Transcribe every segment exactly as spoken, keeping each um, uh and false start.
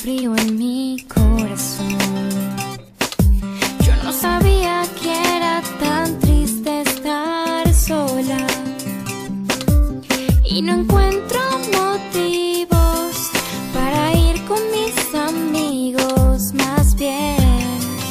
frío en mi corazón. Yo no sabía que era tan triste estar sola y no encuentro motivos para ir con mis amigos. Más bien,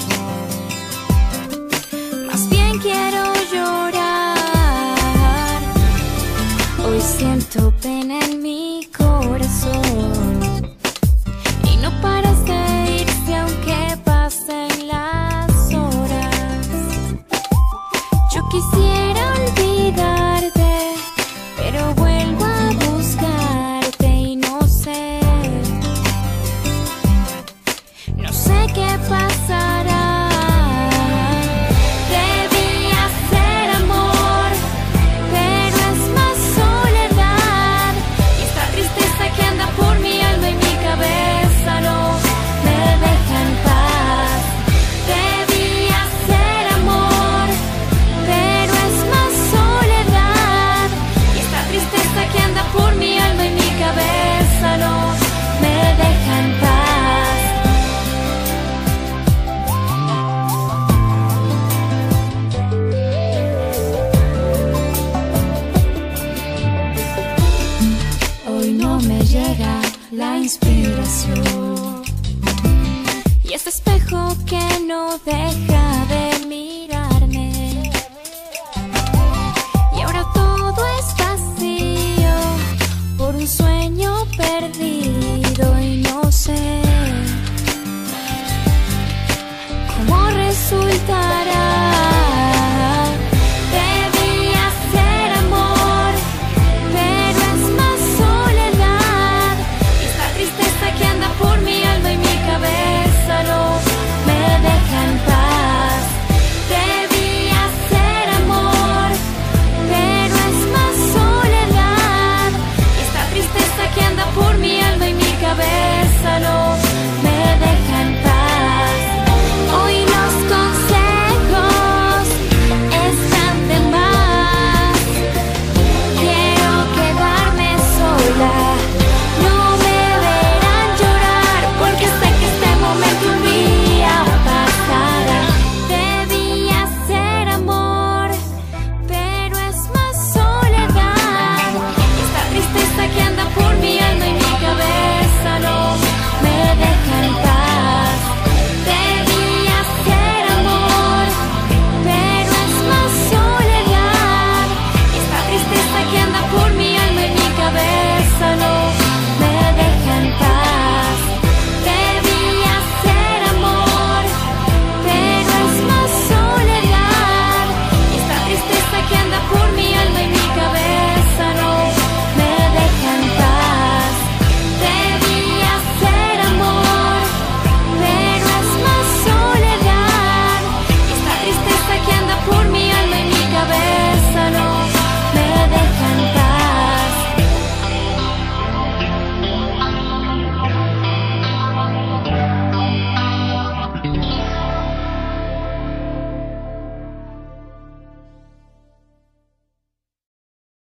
más bien quiero llorar. Hoy siento pena en mi corazón y no paras de irse aunque pasen las horas. Yo quisiera olvidarte, pero vuelvo a buscarte y no sé, no sé qué pasará. Debía ser amor, pero es más soledad, y esta tristeza que anda por mi alma y mi cabeza no me deja en paz. Debía ser amor, pero es más soledad, y esta tristeza que anda por mi alma y mi cabeza no me deja en paz. Hoy no me llega la inspiración, y este espejo que no deja